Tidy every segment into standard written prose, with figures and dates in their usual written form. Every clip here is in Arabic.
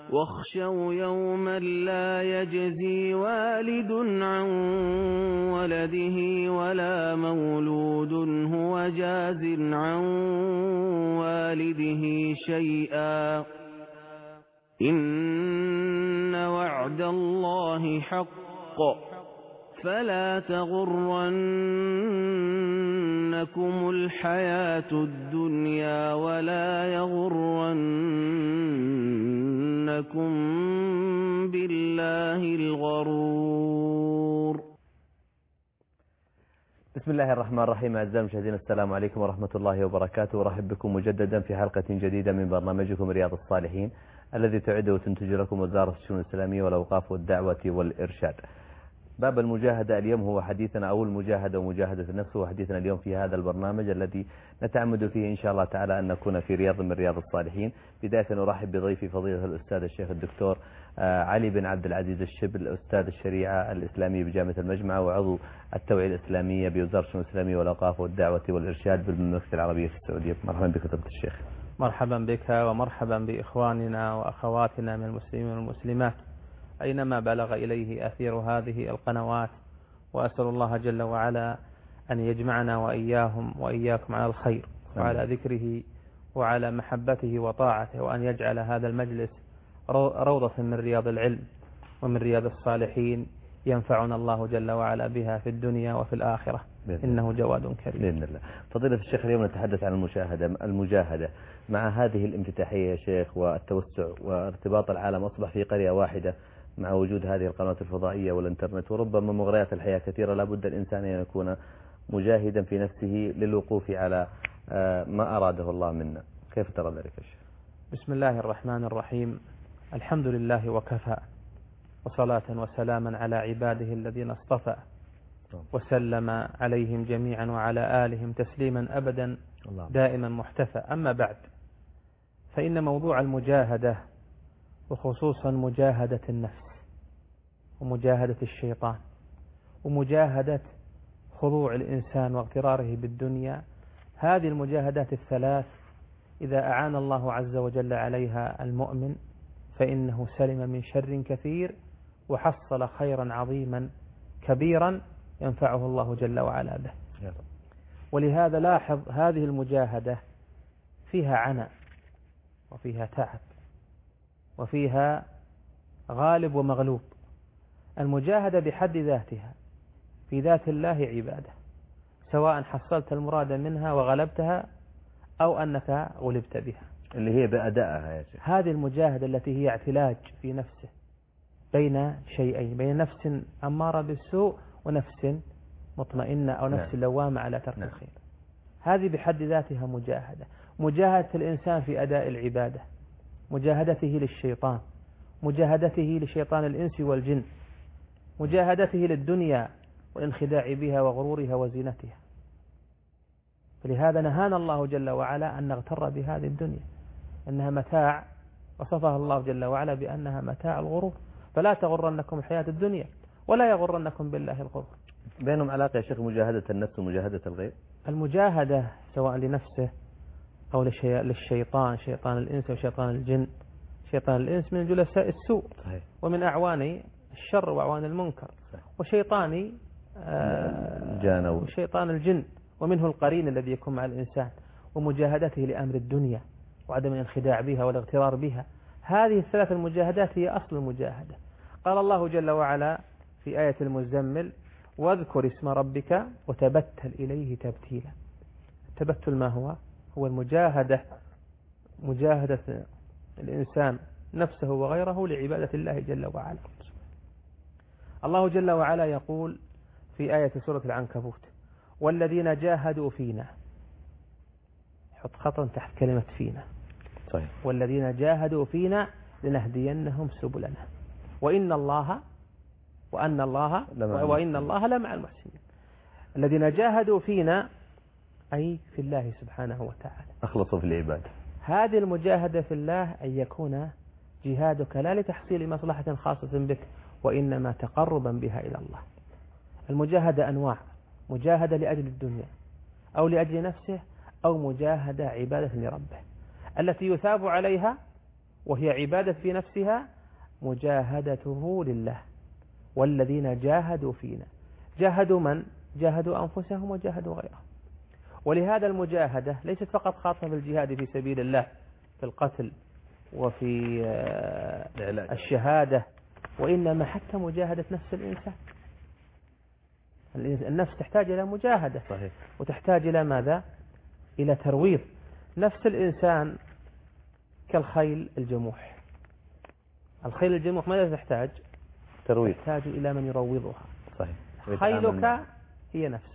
واخشوا يوما لا يجزي والد عن ولده ولا مولود هو جاز عن والده شيئا إن وعد الله حق فلا تغرنكم الحياة الدنيا ولا يغرنكم بالله الغرور. بسم الله الرحمن الرحيم. أعزائي المشاهدين، السلام عليكم ورحمة الله وبركاته. أرحب بكم مجددا في حلقة جديدة من برنامجكم رياض الصالحين الذي تعده وتنتج لكم وزارة الشؤون الإسلامية والأوقاف والدعوة والإرشاد. باب المجاهدة اليوم هو حديثنا، أو المجاهدة ومجاهدة النفس، هو حديثنا اليوم في هذا البرنامج الذي نتعمد فيه إن شاء الله تعالى أن نكون في رياض من رياض الصالحين. بداية نرحب بضيفي فضيلة الأستاذ الشيخ الدكتور علي بن عبد العزيز الشبل، أستاذ الشريعة الإسلامية بجامعة المجمع وعضو التوعية الإسلامية بوزارة الشؤون الإسلامية والأوقاف والدعوة والإرشاد بالمملكة العربية في السعودية. مرحبا بك فضيلة الشيخ. مرحبا بك ومرحبا بإخواننا وأخواتنا من المسلمين والمسلمات أينما بلغ إليه أثير هذه القنوات، وأسأل الله جل وعلا أن يجمعنا وإياهم وإياكم على الخير وعلى ذكره وعلى محبته وطاعته، وأن يجعل هذا المجلس روضة من رياض العلم ومن رياض الصالحين ينفعنا الله جل وعلا بها في الدنيا وفي الآخرة، إنه جواد كريم بإذن الله. فضيلة الشيخ، اليوم نتحدث عن المجاهدة مع هذه الانفتاحية يا شيخ والتوسع وارتباط العالم أصبح في قرية واحدة مع وجود هذه القنوات الفضائية والإنترنت، وربما مغريات الحياة كثيرة. لابد الإنسان أن يكون مجاهدا في نفسه للوقوف على ما أراده الله منا. كيف ترى ذلك يا شيخ؟ بسم الله الرحمن الرحيم. الحمد لله وكفى، وصلاة وسلاما على عباده الذين اصطفى، وسلم عليهم جميعا وعلى آلهم تسليما أبدا دائما محتفى. أما بعد، فإن موضوع المجاهدة وخصوصا مجاهدة النفس ومجاهدة الشيطان ومجاهدة خضوع الإنسان واغتراره بالدنيا، هذه المجاهدات الثلاث إذا أعان الله عز وجل عليها المؤمن فإنه سلم من شر كثير وحصل خيرا عظيما كبيرا ينفعه الله جل وعلا به. ولهذا لاحظ هذه المجاهدة فيها عناء وفيها تعب وفيها غالب ومغلوب. المجاهدة بحد ذاتها في ذات الله عبادة، سواء حصلت المراد منها وغلبتها أو أنك غلبت بها، اللي هي بأدائها يا شيخ. هذه المجاهدة التي هي اعتلاج في نفسه بين شيئين، بين نفس أمارة بالسوء ونفس مطمئنة أو نفس لوامة على ترك الخير. هذه بحد ذاتها مجاهدة. مجاهدة الإنسان في أداء العبادة، مجاهدته للشيطان، مجاهدته لشيطان الإنس والجن، مجاهدته للدنيا والانخداع بها وغرورها وزينتها. فلهذا نهانا الله جل وعلا أن نغتر بهذه الدنيا، أنها متاع، وصفها الله جل وعلا بأنها متاع الغرور. فلا تغرنكم الحياة الدنيا ولا يغرنكم بالله الغرور. بينهم علاقة يا شيخ مجاهدة النفس ومجاهدة الغير؟ المجاهدة سواء لنفسه أو للشيطان، شيطان الإنس وشيطان الجن. شيطان الإنس من جلساء السوء ومن أعوان الشر وأعوان المنكر، وشيطان وشيطان الجن ومنه القرين الذي يكون مع الإنسان، ومجاهدته لأمر الدنيا وعدم الانخداع بها والاغترار بها. هذه الثلاث المجاهدات هي أصل المجاهدة. قال الله جل وعلا في آية المزمل: واذكر اسم ربك وتبتل إليه تبتيلا. التبتل ما هو؟ هو المجاهدة، مجاهدة الإنسان نفسه وغيره لعبادة الله جل وعلا. الله جل وعلا يقول في آية سورة العنكبوت: والذين جاهدوا فينا. حط خطا تحت كلمة فينا. طيب. والذين جاهدوا فينا لنهدينهم سبلنا وإن الله لمع المحسنين. الذين جاهدوا فينا أي في الله سبحانه وتعالى، أخلصوا في العبادة. هذه المجاهدة في الله أن يكون جهادك لا لتحصيل مصلحة خاصة بك، وإنما تقربا بها إلى الله. المجاهدة أنواع: مجاهدة لأجل الدنيا أو لأجل نفسه، أو مجاهدة عبادة لربه التي يثاب عليها وهي عبادة في نفسها مجاهدته لله. والذين جاهدوا فينا، جاهدوا من؟ جاهدوا أنفسهم وجاهدوا غيرهم. ولهذا المجاهدة ليست فقط خاصة بالجهاد في سبيل الله في القتل وفي الشهادة، وإنما حتى مجاهدة نفس الإنسان. النفس تحتاج إلى مجاهدة. صحيح. وتحتاج إلى ماذا؟ إلى ترويض. نفس الإنسان كالخيل الجموح. الخيل الجموح ماذا تحتاج؟ ترويض. تحتاج إلى من يروضها. صحيح. خيلك هي نفسك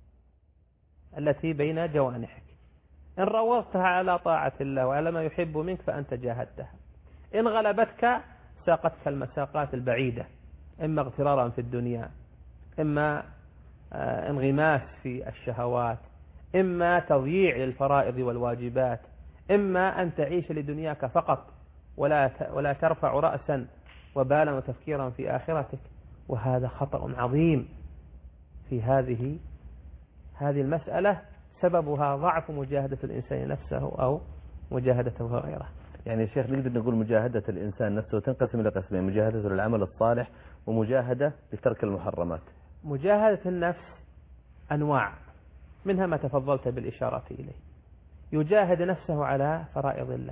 التي بين جوانحك، إن روضتها على طاعة الله وعلى ما يحب منك فأنت جاهدتها. إن غلبتك ساقتك المساقات البعيدة، إما اغترارا في الدنيا، إما انغماس في الشهوات، إما تضييع للفرائض والواجبات، إما أن تعيش لدنياك فقط ولا ترفع رأسا وبالا وتفكيرا في آخرتك. وهذا خطأ عظيم في هذه المسألة، سببها ضعف مجاهدة الإنسان نفسه أو مجاهدته غيره. يعني يا شيخ نقدر نقول مجاهدة الإنسان نفسه تنقسم إلى قسمين: مجاهدة للعمل الصالح ومجاهدة لترك المحرمات. مجاهدة النفس أنواع، منها ما تفضلت بالإشارة إليه. يجاهد نفسه على فرائض الله،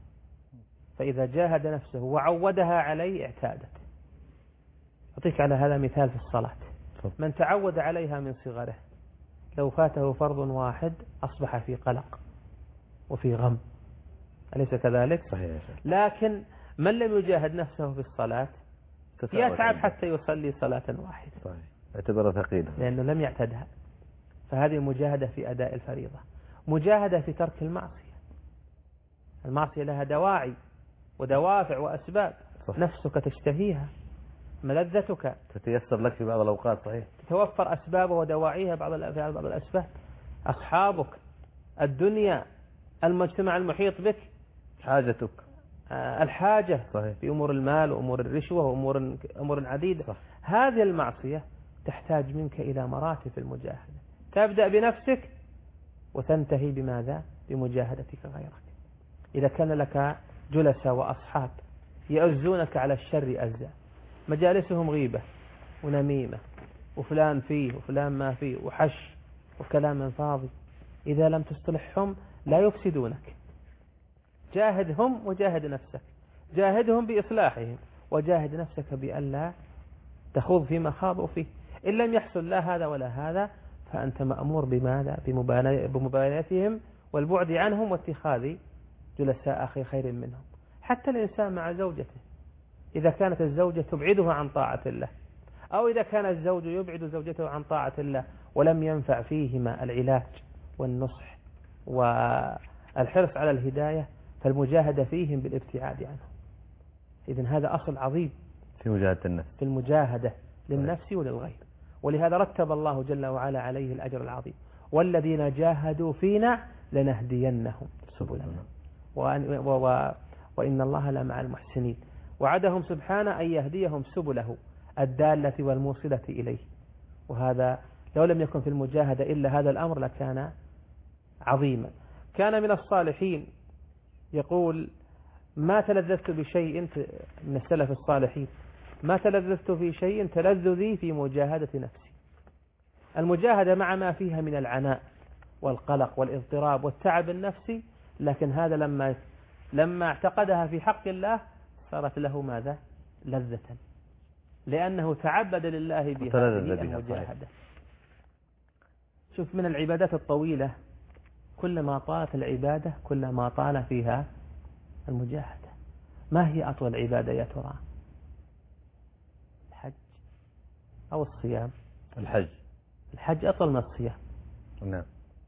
فإذا جاهد نفسه وعودها عليه اعتادت. أعطيك على هذا مثال في الصلاة. من تعود عليها من صغره لو فاته فرض واحد أصبح في قلق وفي غم، أليس كذلك؟ صحيح. لكن من لم يجاهد نفسه في الصلاة يتعب حتى يصلي صلاة واحدة. صحيح. اعتبرها ثقيلة لأنه لم يعتدها. فهذه مجاهدة في أداء الفريضة. مجاهدة في ترك المعصية. المعصية لها دواعي ودوافع وأسباب. صحيح. نفسك تشتهيها، ملذتك تتيسر لك في بعض الأوقات. صحيح. تتوفر أسبابها ودواعيها بعض الأسباب. أصحابك، الدنيا، المجتمع المحيط بك، حاجتك، الحاجة. صحيح. في أمور المال وأمور الرشوة وأمور عديدة. صح. هذه المعصية تحتاج منك إلى مراتب المجاهدة، تبدأ بنفسك وتنتهي بماذا؟ بمجاهدتك غيرك. إذا كان لك جلساء وأصحاب يؤزونك على الشر أزا، مجالسهم غيبة ونميمة وفلان فيه وفلان ما فيه وحش وكلام فاضي، إذا لم تصلحهم لا يفسدونك. جاهدهم وجاهد نفسك، جاهدهم بإصلاحهم وجاهد نفسك بألا تخوض فيما خاضوا فيه. إن لم يحصل لا هذا ولا هذا فأنت مأمور بماذا؟ بمباينتهم والبعد عنهم واتخاذ جلساء أخي خير منهم. حتى الإنسان مع زوجته، إذا كانت الزوجة تبعده عن طاعة الله، أو إذا كان الزوج يبعد زوجته عن طاعة الله ولم ينفع فيهما العلاج والنصح والحرص على الهداية، فالمجاهدة فيهم بالابتعاد عنهم. إذن هذا أصل عظيم في مجاهدة النفس، في المجاهدة للنفس وللغير. ولهذا رتب الله جل وعلا عليه الأجر العظيم: والذين جاهدوا فينا لنهدينهم سبلنا وإن الله لمع المحسنين. وعدهم سبحانه أن يهديهم سبله الدالة والموصلة إليه. وهذا لو لم يكن في المجاهدة إلا هذا الأمر لكان عظيما. كان من الصالحين يقول: ما تلذذت بشيء، من السلف الصالحين: ما تلذذت في شيء تلذذي في مجاهدة نفسي. المجاهدة مع ما فيها من العناء والقلق والاضطراب والتعب النفسي، لكن هذا لما اعتقدها في حق الله صارت له ماذا؟ لذة، لأنه تعبد لله بهذه المجاهدة. شوف، من العبادات الطويلة كلما طالت العبادة كلما طال فيها المجاهدة. ما هي أطول عبادة يا ترى؟ الحج أو الصيام؟ الحج أطول من الصيام. نعم.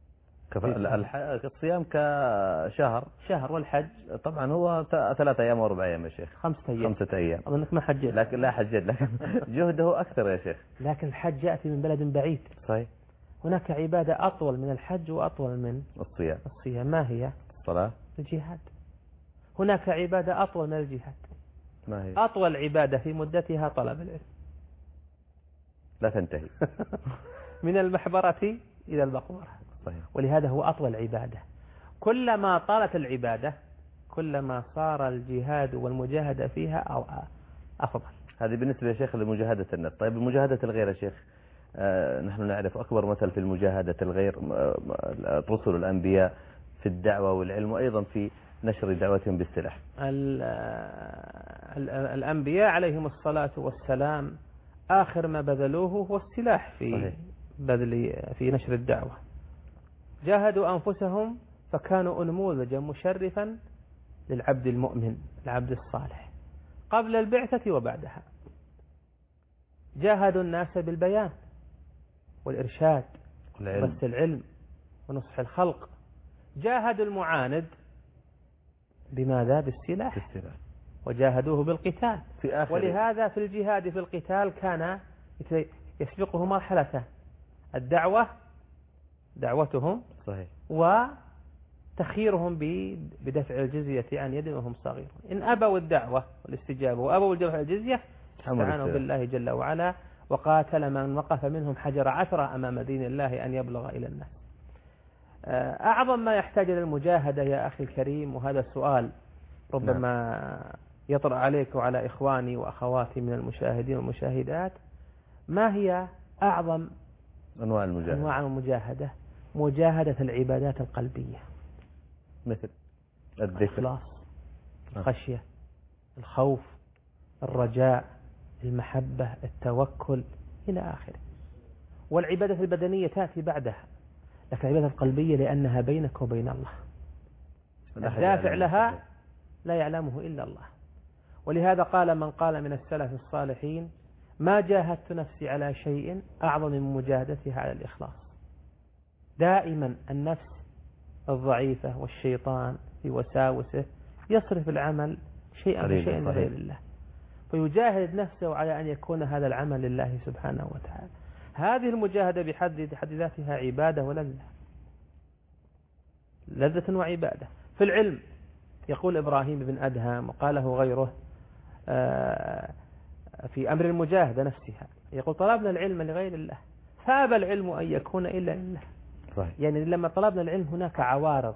الصيام كشهر، والحج طبعا هو 3 أيام و4 أيام يا شيخ. 5 أيام. أظنك ما حجيت. لكن لا حجيت، لكن جهده أكثر يا شيخ. لكن الحج يأتي من بلد بعيد. صحيح. هناك عبادة أطول من الحج وأطول من الصيام. ما هي؟ الصلاة. الجهاد. هناك عبادة أطول من الجهاد. ما هي؟ أطول عبادة في مدتها طلب العلم، لا تنتهي. من المحبرة إلى المقبرة. صحيح. ولهذا هو أطول عبادة. كلما طالت العبادة كلما صار الجهاد والمجاهدة فيها أفضل. هذه بالنسبة يا شيخ لمجاهدة النفس. طيب مجاهدة الغير يا شيخ، نحن نعرف أكبر مثل في المجاهدة الغير الرسل الأنبياء في الدعوة والعلم، وأيضا في نشر دعوتهم بالسلاح. الأنبياء عليهم الصلاة والسلام آخر ما بذلوه هو السلاح في نشر الدعوة. جاهدوا أنفسهم فكانوا نموذجا مشرفا للعبد المؤمن، العبد الصالح، قبل البعثة وبعدها. جاهدوا الناس بالبيان والإرشاد وبث العلم ونصح الخلق. جاهدوا المعاند بماذا؟ بالسلاح. وجاهدوه بالقتال. ولهذا في الجهاد في القتال كان يسبقه مرحلتان: الدعوة، دعوتهم، صحيح، وتخييرهم بدفع الجزية عن يد وهم صغيرون. إن أبوا الدعوة والاستجابة وأبوا دفع الجزية استعانوا بالله جل وعلا وقاتل من وقف منهم حجر عثرة أمام دين الله أن يبلغ إلى الناس. أعظم ما يحتاج إلى المجاهدة يا أخي الكريم، وهذا السؤال ربما يطرأ عليك وعلى إخواني وأخواتي من المشاهدين والمشاهدات: ما هي أعظم أنواع المجاهدة؟ مجاهدة العبادات القلبية، مثل الإخلاص، الخشية، الخوف، الرجاء، المحبة، التوكل إلى آخره. والعبادة البدنية تأتي بعدها، لكن العبادة القلبية لأنها بينك وبين الله، الدافع لها لا يعلمه إلا الله. ولهذا قال من قال من السلف الصالحين: ما جاهدت نفسي على شيء أعظم من مجاهدتها على الإخلاص. دائما النفس الضعيفة والشيطان في وساوسه يصرف العمل شيئا بشيء لغير الله، فيجاهد نفسه على أن يكون هذا العمل لله سبحانه وتعالى. هذه المجاهدة بحد ذاتها عبادة ولذة، لذة وعبادة. في العلم يقول إبراهيم بن أدهم وقاله غيره في أمر المجاهدة نفسها، يقول: طلبنا العلم لغير الله فأبى العلم أن يكون إلا لله. صحيح. يعني لما طلبنا العلم هناك عوارض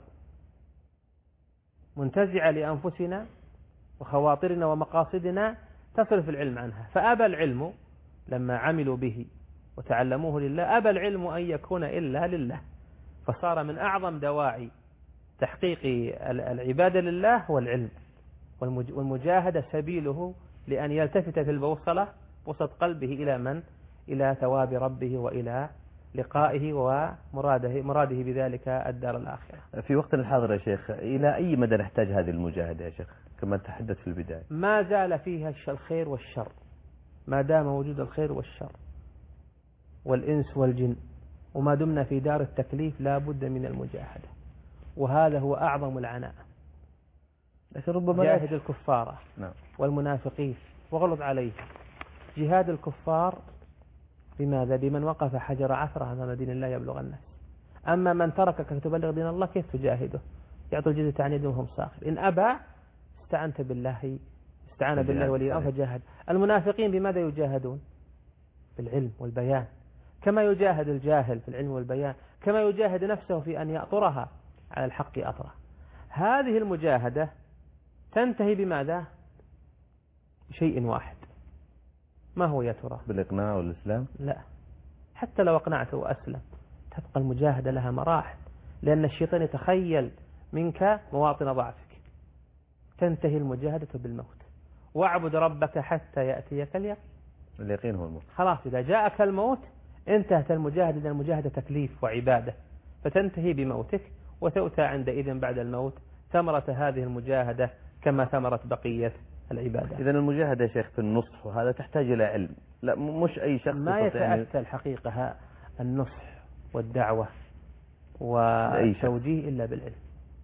منتزعة لأنفسنا وخواطرنا ومقاصدنا تصرف العلم عنها، فأبى العلم لما عملوا به وتعلموه لله، أبى العلم أن يكون إلا لله، فصار من أعظم دواعي تحقيق العبادة لله هو العلم. والمجاهدة سبيله لأن يلتفت في البوصلة وسط قلبه إلى من؟ إلى ثواب ربه وإلى لقائه ومراده بذلك الدار الآخرة. في وقتنا الحاضر يا شيخ، إلى أي مدى نحتاج هذه المجاهدة يا شيخ كما تحدث في البداية؟ ما زال فيها الخير والشر، ما دام وجود الخير والشر والإنس والجن، وما دمنا في دار التكليف لا بد من المجاهدة، وهذا هو أعظم العناء. لكن ربما جاهد الكفار والمنافقين وغلظ عليه. جهاد الكفار بماذا؟ بمن وقف حجر عثرة أمام دين الله يبلغ الناس. أما من تركك تبلغ دين الله كيف تجاهده؟ يعطي الجزية عن يد وهم صاغر. إن أبى استعان بالله ولي الأمر فجاهد. المنافقين بماذا يجاهدون؟ بالعلم والبيان، كما يجاهد الجاهل في العلم والبيان، كما يجاهد نفسه في أن يأطرها على الحق أطره. هذه المجاهدة تنتهي بماذا؟ بشيء واحد. ما هو يا ترى؟ بالإقناع والإسلام؟ لا، حتى لو أقنعته وأسلم تبقى المجاهدة لها مراحل، لأن الشيطان يتخيل منك مواطن ضعفك. تنتهي المجاهدة بالموت. واعبد ربك حتى يأتيك اليقين هو الموت. خلاص، إذا جاءك الموت انتهت المجاهدة، لأن المجاهدة تكليف وعبادة، فتنتهي بموتك، وتؤتى عندئذ بعد الموت ثمرة هذه المجاهدة كما ثمرة بقية العبادة. إذن المجاهدة يا شيخ في النصح وهذا تحتاج إلى علم، لا مش أي شخص ما يتأتى الحقيقة النصح والدعوة والتوجيه إلا بالعلم،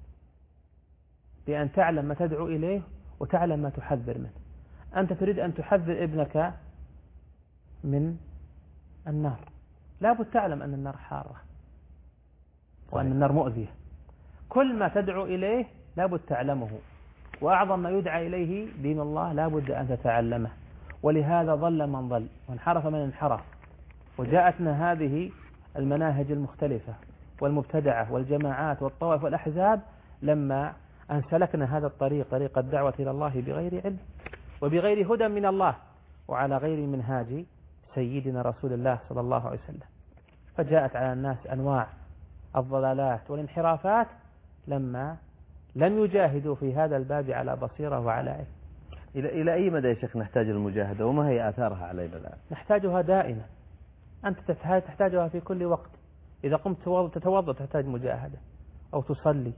بأن تعلم ما تدعو إليه وتعلم ما تحذر منه. أنت تريد أن تحذر ابنك من النار، لابد تعلم أن النار حارة وأن النار مؤذية. كل ما تدعو إليه لابد تعلمه، وأعظم ما يدعى إليه دين الله لابد أن تتعلمه. ولهذا ضل من ضل وانحرف من انحرف، وجاءتنا هذه المناهج المختلفة والمبتدعة والجماعات والطوائف والأحزاب لما أن سلكنا هذا الطريق، طريق الدعوة إلى الله بغير علم وبغير هدى من الله وعلى غير منهاج سيدنا رسول الله صلى الله عليه وسلم. فجاءت على الناس أنواع الضلالات والانحرافات لما لم يجاهدوا في هذا الباب على بصيرة وعلى علم. إلى أي مدى يا شيخ نحتاج المجاهدة وما هي آثارها علينا الآن؟ نحتاجها دائما، أنت تحتاجها في كل وقت. إذا قمت تتوضأ تحتاج مجاهدة، أو تصلي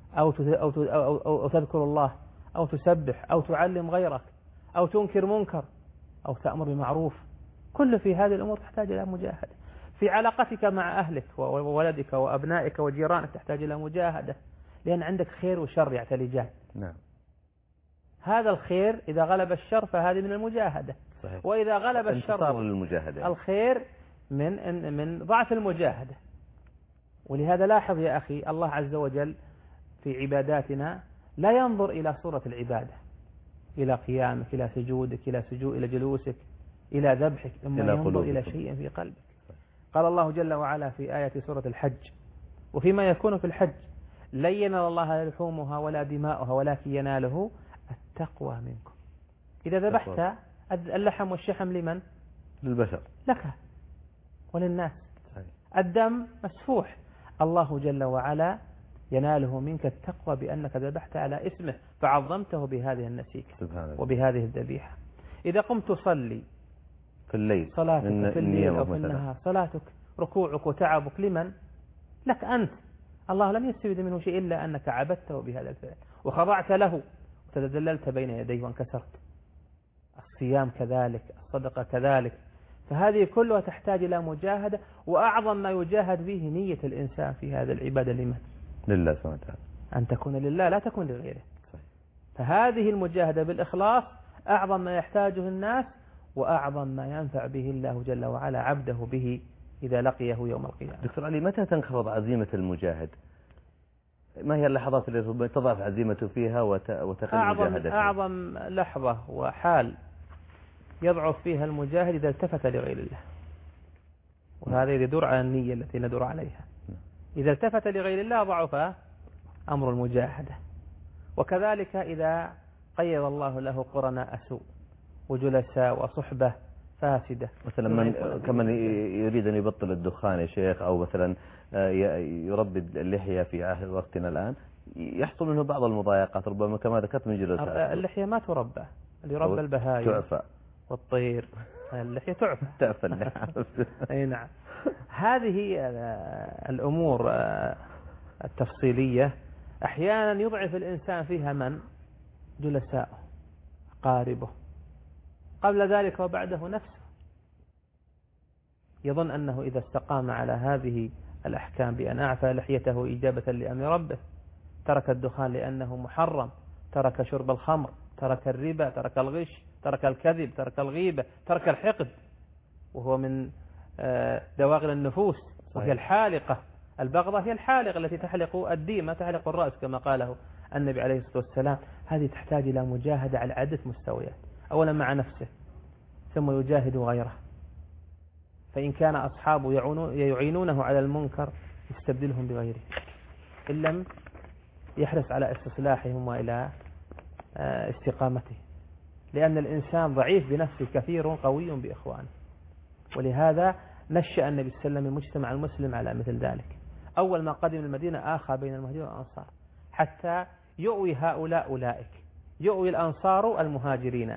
أو تذكر الله، أو تسبح، أو تعلم غيرك، أو تنكر منكر، أو تأمر بمعروف. كل في هذه الأمور تحتاج إلى مجاهدة. في علاقتك مع أهلك وولدك وأبنائك وجيرانك تحتاج إلى مجاهدة، لأن عندك خير وشر يعتلجان. نعم. هذا الخير إذا غلب الشر فهذه من المجاهدة. صحيح. وإذا غلب الشر الخير من ضعف المجاهدة. ولهذا لاحظ يا أخي الله عز وجل في عباداتنا لا ينظر إلى صورة العبادة، إلى قيامك، إلى سجودك، إلى جلوسك، إلى ذبحك، إما ينظر إلى شيء في قلبك. قال الله جل وعلا في آية سورة الحج: وفيما يكون في الحج لن ينال الله لحومها ولا دماؤها ولكن يناله التقوى منكم. إذا ذبحت اللحم والشحم لمن؟ للبشر، لك وللناس. الدم مسفوح، الله جل وعلا يناله منك التقوى بأنك ذبحت على اسمه فعظمته بهذه النسيك وبهذه الذبيحة. إذا قمت تصلي في الليل، صلاتك في الليل أو في النهار، صلاتك ركوعك وتعبك لمن؟ لك أنت. الله لم يستفيد منه شيء إلا أنك عبدته بهذا الفعل وخضعت له وتذللت بين يديه وانكسرت. الصيام كذلك، الصدقة كذلك. فهذه كلها تحتاج إلى مجاهدة، وأعظم ما يجاهد به نية الإنسان في هذا العبادة لمن؟ لله سبحانه وتعالى. أن تكون لله لا تكون لغيره. فهذه المجاهدة بالإخلاص أعظم ما يحتاجه الناس، وأعظم ما ينفع به الله جل وعلا عبده به إذا لقيه يوم القيامة. دكتور علي، متى تنخفض عزيمة المجاهد؟ ما هي اللحظات التي تضعف عزيمته فيها وتقل مجاهدته؟ أعظم لحظة وحال يضعف فيها المجاهد إذا التفت لغير الله، وهذا يدور على النية التي ندور عليها. إذا التفت لغير الله ضعف أمر المجاهدة. وكذلك إذا قيض الله له قرناء سوء وجلساء وصحبة فاسدة، مثلا كمن يريد أن يبطل الدخان يا شيخ، أو مثلا يربي اللحية في وقتنا الآن، يحصل منه بعض المضايقات ربما كما ذكرت من جلساء. اللحية ما تربى، اللي يربى البهائم تعفى والطير، اللحية تعفى. تعفى اللحية. أي نعم. هذه الأمور التفصيلية أحيانا يضعف الإنسان فيها من؟ جلساءه، قاربه، قبل ذلك وبعده نفسه. يظن أنه إذا استقام على هذه الأحكام بأن أعفى لحيته إجابة لأمر ربه، ترك الدخان لأنه محرم، ترك شرب الخمر، ترك الربا، ترك الغش، ترك الكذب، ترك الغيبة، ترك الحقد، وهو من دواغل النفوس، وهي الحالقة. البغضة هي الحالقة التي تحلق الديمة، تحلق الرأس كما قاله النبي عليه الصلاة والسلام. هذه تحتاج إلى مجاهدة على عدة مستويات. أولا مع نفسه، ثم يجاهد غيره. فإن كان أصحابه يعينونه على المنكر يستبدلهم بغيره، إن لم يحرص على استصلاحهم وإلى استقامته، لأن الإنسان ضعيف بنفسه كثير قوي بإخوانه. ولهذا نشأ النبي صلى الله عليه وسلم المجتمع المسلم على مثل ذلك. أول ما قدم المدينة آخى بين المهاجرين والأنصار حتى يؤوي هؤلاء أولئك، يؤوي الأنصار المهاجرين،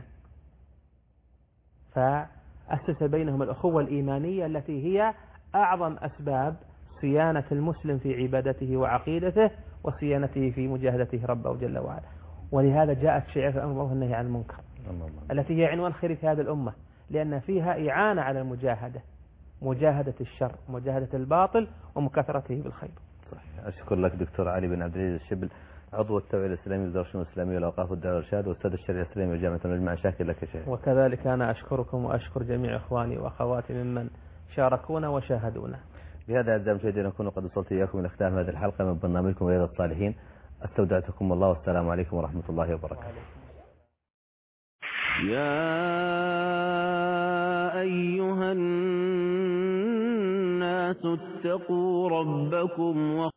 فأسس بينهم الأخوة الإيمانية التي هي أعظم أسباب صيانة المسلم في عبادته وعقيدته وصيانته في مجاهدته ربه جل وعلا. ولهذا جاءت شعار الأمر بالمعروف والنهي عن المنكر التي هي عنوان خير في هذه الأمة، لأن فيها إعانة على المجاهدة، مجاهدة الشر، مجاهدة الباطل، ومكاثرته بالخير. صحيح. أشكر لك دكتور علي بن عبد العزيز الشبل، عضو التوعية الإسلامي وزارة الشؤون الإسلامية والأوقاف والدعوة والإرشاد، وأستاذ الشريعة الإسلامية وجامعة المجمع. شاكر لك يا شيخ. وكذلك أنا أشكركم وأشكر جميع إخواني وأخواتي ممن شاركونا وشاهدونا. بهذا أعزائي المشاهدين نكون قد وصلت إياكم إلى ختام هذه الحلقة من برنامجكم رياض الصالحين. استودعتكم الله، والسلام عليكم ورحمة الله وبركاته. يا أيها الناس اتقوا ربكم